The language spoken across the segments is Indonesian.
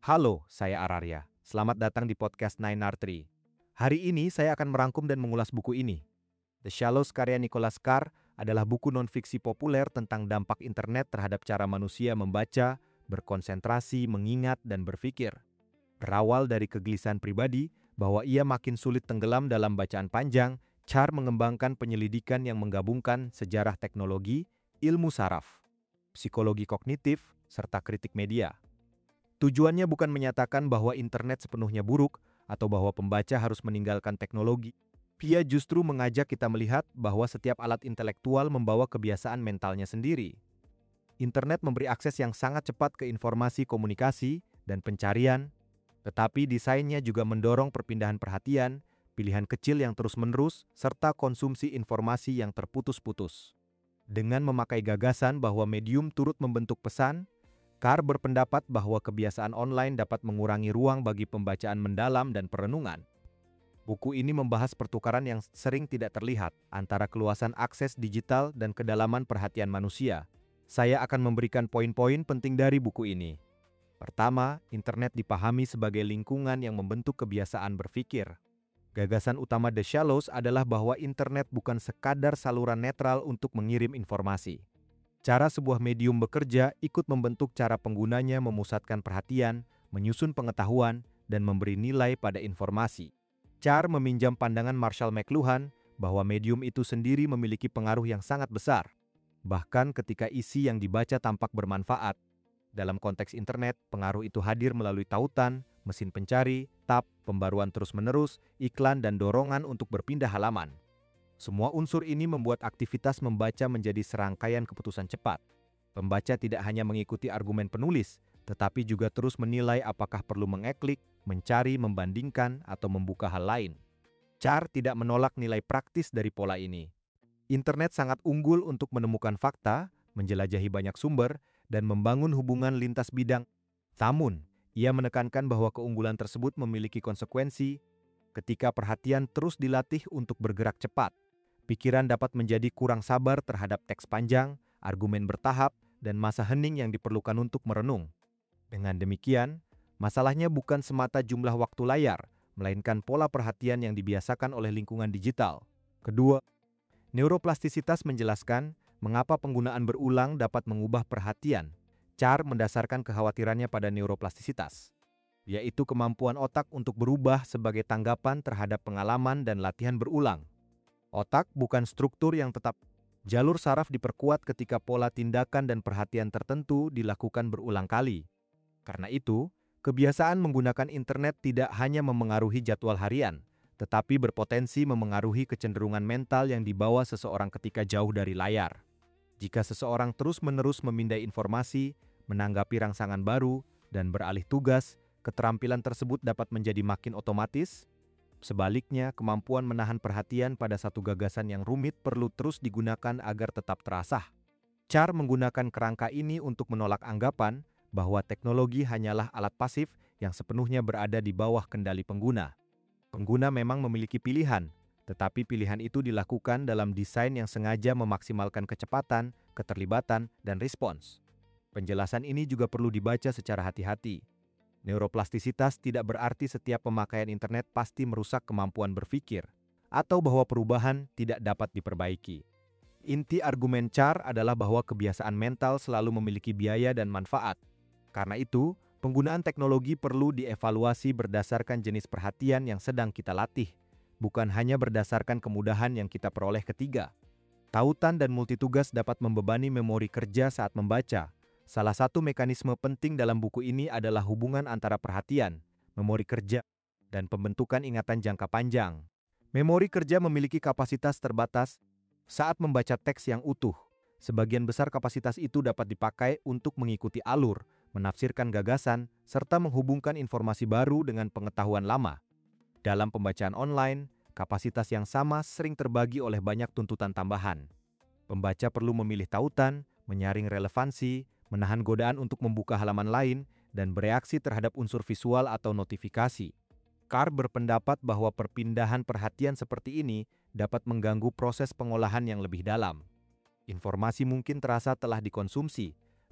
Halo, saya Ararya. Selamat datang di podcast Nine Tree. Hari ini saya akan merangkum dan mengulas buku ini. The Shallows karya Nicholas Carr adalah buku non-fiksi populer tentang dampak internet terhadap cara manusia membaca, berkonsentrasi, mengingat, dan berpikir. Berawal dari kegelisahan pribadi bahwa ia makin sulit tenggelam dalam bacaan panjang, Carr mengembangkan penyelidikan yang menggabungkan sejarah teknologi, ilmu saraf, psikologi kognitif, serta kritik media. Tujuannya bukan menyatakan bahwa internet sepenuhnya buruk atau bahwa pembaca harus meninggalkan teknologi. Ia justru mengajak kita melihat bahwa setiap alat intelektual membawa kebiasaan mentalnya sendiri. Internet memberi akses yang sangat cepat ke informasi komunikasi dan pencarian, tetapi desainnya juga mendorong perpindahan perhatian, pilihan kecil yang terus-menerus, serta konsumsi informasi yang terputus-putus. Dengan memakai gagasan bahwa medium turut membentuk pesan, Carr berpendapat bahwa kebiasaan online dapat mengurangi ruang bagi pembacaan mendalam dan perenungan. Buku ini membahas pertukaran yang sering tidak terlihat antara keluasan akses digital dan kedalaman perhatian manusia. Saya akan memberikan poin-poin penting dari buku ini. Pertama, internet dipahami sebagai lingkungan yang membentuk kebiasaan berpikir. Gagasan utama The Shallows adalah bahwa internet bukan sekadar saluran netral untuk mengirim informasi. Cara sebuah medium bekerja ikut membentuk cara penggunanya memusatkan perhatian, menyusun pengetahuan, dan memberi nilai pada informasi. Carr meminjam pandangan Marshall McLuhan bahwa medium itu sendiri memiliki pengaruh yang sangat besar, bahkan ketika isi yang dibaca tampak bermanfaat. Dalam konteks internet, pengaruh itu hadir melalui tautan, mesin pencari, tab, pembaruan terus-menerus, iklan, dan dorongan untuk berpindah halaman. Semua unsur ini membuat aktivitas membaca menjadi serangkaian keputusan cepat. Pembaca tidak hanya mengikuti argumen penulis, tetapi juga terus menilai apakah perlu mengeklik, mencari, membandingkan, atau membuka hal lain. Carr tidak menolak nilai praktis dari pola ini. Internet sangat unggul untuk menemukan fakta, menjelajahi banyak sumber, dan membangun hubungan lintas bidang. Namun, ia menekankan bahwa keunggulan tersebut memiliki konsekuensi ketika perhatian terus dilatih untuk bergerak cepat. Pikiran dapat menjadi kurang sabar terhadap teks panjang, argumen bertahap, dan masa hening yang diperlukan untuk merenung. Dengan demikian, masalahnya bukan semata jumlah waktu layar, melainkan pola perhatian yang dibiasakan oleh lingkungan digital. Kedua, neuroplastisitas menjelaskan mengapa penggunaan berulang dapat mengubah perhatian. Carr mendasarkan kekhawatirannya pada neuroplastisitas, yaitu kemampuan otak untuk berubah sebagai tanggapan terhadap pengalaman dan latihan berulang. Otak bukan struktur yang tetap. Jalur saraf diperkuat ketika pola tindakan dan perhatian tertentu dilakukan berulang kali. Karena itu, kebiasaan menggunakan internet tidak hanya memengaruhi jadwal harian, tetapi berpotensi memengaruhi kecenderungan mental yang dibawa seseorang ketika jauh dari layar. Jika seseorang terus-menerus memindai informasi, menanggapi rangsangan baru, dan beralih tugas, keterampilan tersebut dapat menjadi makin otomatis. Sebaliknya, kemampuan menahan perhatian pada satu gagasan yang rumit perlu terus digunakan agar tetap terasah. Carr menggunakan kerangka ini untuk menolak anggapan bahwa teknologi hanyalah alat pasif yang sepenuhnya berada di bawah kendali pengguna. Pengguna memang memiliki pilihan, tetapi pilihan itu dilakukan dalam desain yang sengaja memaksimalkan kecepatan, keterlibatan, dan respons. Penjelasan ini juga perlu dibaca secara hati-hati. Neuroplastisitas tidak berarti setiap pemakaian internet pasti merusak kemampuan berpikir, atau bahwa perubahan tidak dapat diperbaiki. Inti argumen Carr adalah bahwa kebiasaan mental selalu memiliki biaya dan manfaat. Karena itu, penggunaan teknologi perlu dievaluasi berdasarkan jenis perhatian yang sedang kita latih, bukan hanya berdasarkan kemudahan yang kita peroleh ketiga. Tautan dan multitugas dapat membebani memori kerja saat membaca. Salah satu mekanisme penting dalam buku ini adalah hubungan antara perhatian, memori kerja, dan pembentukan ingatan jangka panjang. Memori kerja memiliki kapasitas terbatas saat membaca teks yang utuh. Sebagian besar kapasitas itu dapat dipakai untuk mengikuti alur, menafsirkan gagasan, serta menghubungkan informasi baru dengan pengetahuan lama. Dalam pembacaan online, kapasitas yang sama sering terbagi oleh banyak tuntutan tambahan. Pembaca perlu memilih tautan, menyaring relevansi, menahan godaan untuk membuka halaman lain, dan bereaksi terhadap unsur visual atau notifikasi. Carr berpendapat bahwa perpindahan perhatian seperti ini dapat mengganggu proses pengolahan yang lebih dalam. Informasi mungkin terasa telah dikonsumsi,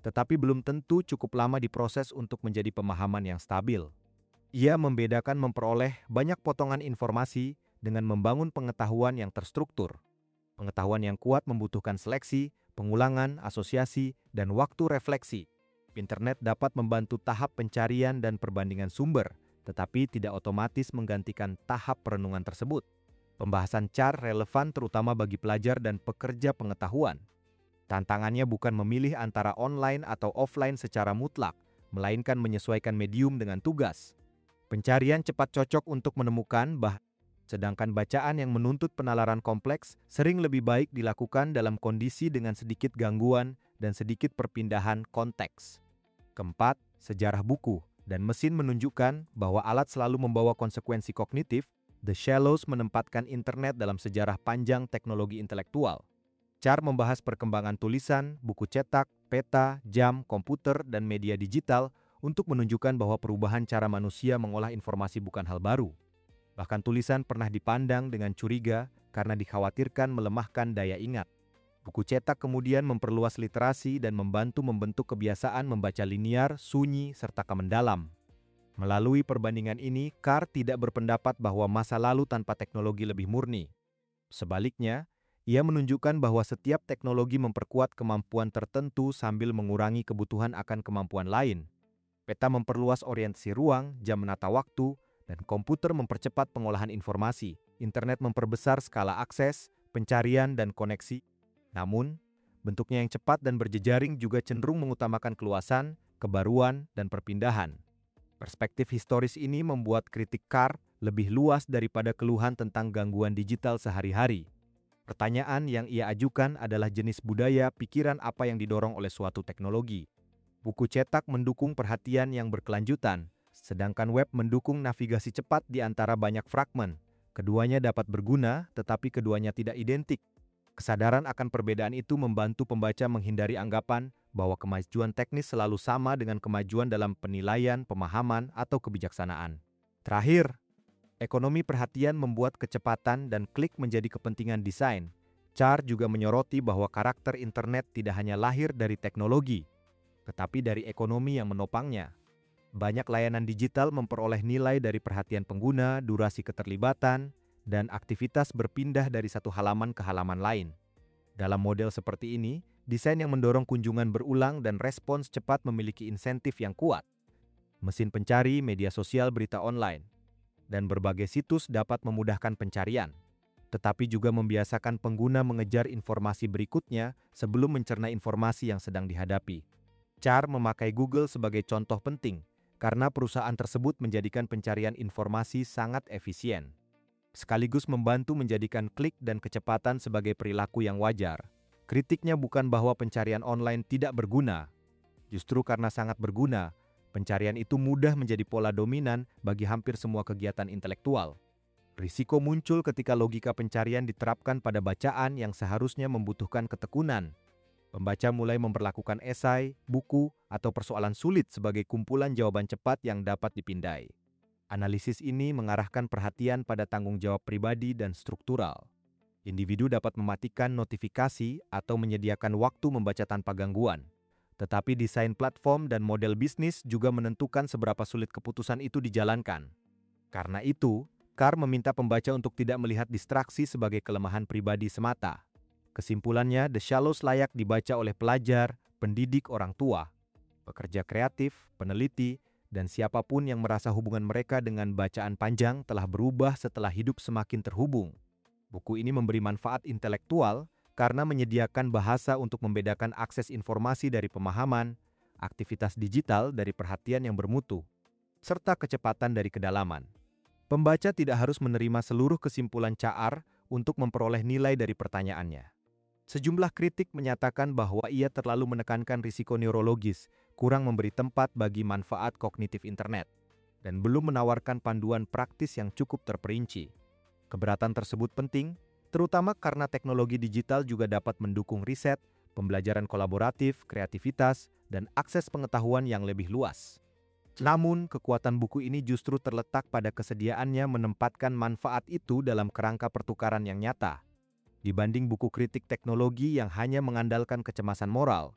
tetapi belum tentu cukup lama diproses untuk menjadi pemahaman yang stabil. Ia membedakan memperoleh banyak potongan informasi dengan membangun pengetahuan yang terstruktur. Pengetahuan yang kuat membutuhkan seleksi, pengulangan, asosiasi, dan waktu refleksi. Internet dapat membantu tahap pencarian dan perbandingan sumber, tetapi tidak otomatis menggantikan tahap perenungan tersebut. Pembahasan CAR relevan terutama bagi pelajar dan pekerja pengetahuan. Tantangannya bukan memilih antara online atau offline secara mutlak, melainkan menyesuaikan medium dengan tugas. Pencarian cepat cocok untuk menemukan sedangkan bacaan yang menuntut penalaran kompleks sering lebih baik dilakukan dalam kondisi dengan sedikit gangguan dan sedikit perpindahan konteks. Keempat, sejarah buku dan mesin menunjukkan bahwa alat selalu membawa konsekuensi kognitif. The Shallows menempatkan internet dalam sejarah panjang teknologi intelektual. CAR membahas perkembangan tulisan, buku cetak, peta, jam, komputer, dan media digital untuk menunjukkan bahwa perubahan cara manusia mengolah informasi bukan hal baru. Bahkan tulisan pernah dipandang dengan curiga karena dikhawatirkan melemahkan daya ingat. Buku cetak kemudian memperluas literasi dan membantu membentuk kebiasaan membaca linear, sunyi, serta mendalam. Melalui perbandingan ini, CAR tidak berpendapat bahwa masa lalu tanpa teknologi lebih murni. Sebaliknya, ia menunjukkan bahwa setiap teknologi memperkuat kemampuan tertentu sambil mengurangi kebutuhan akan kemampuan lain. Peta memperluas orientasi ruang, jam menata waktu, dan komputer mempercepat pengolahan informasi. Internet memperbesar skala akses, pencarian, dan koneksi. Namun, bentuknya yang cepat dan berjejaring juga cenderung mengutamakan keluasan, kebaruan, dan perpindahan. Perspektif historis ini membuat kritik CAR lebih luas daripada keluhan tentang gangguan digital sehari-hari. Pertanyaan yang ia ajukan adalah jenis budaya pikiran apa yang didorong oleh suatu teknologi. Buku cetak mendukung perhatian yang berkelanjutan, sedangkan web mendukung navigasi cepat di antara banyak fragmen. Keduanya dapat berguna, tetapi keduanya tidak identik. Kesadaran akan perbedaan itu membantu pembaca menghindari anggapan bahwa kemajuan teknis selalu sama dengan kemajuan dalam penilaian, pemahaman, atau kebijaksanaan. Terakhir, ekonomi perhatian membuat kecepatan dan klik menjadi kepentingan desain. CAR juga menyoroti bahwa karakter internet tidak hanya lahir dari teknologi, tetapi dari ekonomi yang menopangnya. Banyak layanan digital memperoleh nilai dari perhatian pengguna, durasi keterlibatan, dan aktivitas berpindah dari satu halaman ke halaman lain. Dalam model seperti ini, desain yang mendorong kunjungan berulang dan respons cepat memiliki insentif yang kuat. Mesin pencari, media sosial, berita online, dan berbagai situs dapat memudahkan pencarian, tetapi juga membiasakan pengguna mengejar informasi berikutnya sebelum mencerna informasi yang sedang dihadapi. CAR memakai Google sebagai contoh penting, karena perusahaan tersebut menjadikan pencarian informasi sangat efisien, sekaligus membantu menjadikan klik dan kecepatan sebagai perilaku yang wajar. Kritiknya bukan bahwa pencarian online tidak berguna. Justru karena sangat berguna, pencarian itu mudah menjadi pola dominan bagi hampir semua kegiatan intelektual. Risiko muncul ketika logika pencarian diterapkan pada bacaan yang seharusnya membutuhkan ketekunan. Pembaca mulai memperlakukan esai, buku, atau persoalan sulit sebagai kumpulan jawaban cepat yang dapat dipindai. Analisis ini mengarahkan perhatian pada tanggung jawab pribadi dan struktural. Individu dapat mematikan notifikasi atau menyediakan waktu membaca tanpa gangguan. Tetapi desain platform dan model bisnis juga menentukan seberapa sulit keputusan itu dijalankan. Karena itu, CAR meminta pembaca untuk tidak melihat distraksi sebagai kelemahan pribadi semata. Kesimpulannya, The Shallows layak dibaca oleh pelajar, pendidik, orang tua, pekerja kreatif, peneliti, dan siapapun yang merasa hubungan mereka dengan bacaan panjang telah berubah setelah hidup semakin terhubung. Buku ini memberi manfaat intelektual karena menyediakan bahasa untuk membedakan akses informasi dari pemahaman, aktivitas digital dari perhatian yang bermutu, serta kecepatan dari kedalaman. Pembaca tidak harus menerima seluruh kesimpulan CAR untuk memperoleh nilai dari pertanyaannya. Sejumlah kritik menyatakan bahwa ia terlalu menekankan risiko neurologis, kurang memberi tempat bagi manfaat kognitif internet, dan belum menawarkan panduan praktis yang cukup terperinci. Keberatan tersebut penting, terutama karena teknologi digital juga dapat mendukung riset, pembelajaran kolaboratif, kreativitas, dan akses pengetahuan yang lebih luas. Namun, kekuatan buku ini justru terletak pada kesediaannya menempatkan manfaat itu dalam kerangka pertukaran yang nyata. Dibanding buku kritik teknologi yang hanya mengandalkan kecemasan moral,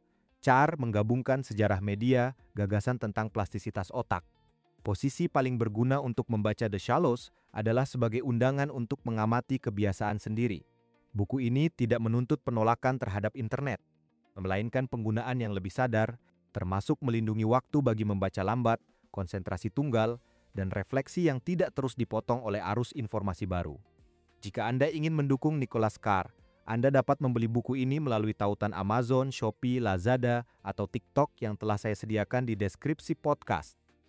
Char menggabungkan sejarah media, gagasan tentang plastisitas otak. Posisi paling berguna untuk membaca The Shallows adalah sebagai undangan untuk mengamati kebiasaan sendiri. Buku ini tidak menuntut penolakan terhadap internet, melainkan penggunaan yang lebih sadar, termasuk melindungi waktu bagi membaca lambat, konsentrasi tunggal, dan refleksi yang tidak terus dipotong oleh arus informasi baru. Jika Anda ingin mendukung Nicholas Carr, Anda dapat membeli buku ini melalui tautan Amazon, Shopee, Lazada, atau TikTok yang telah saya sediakan di deskripsi podcast.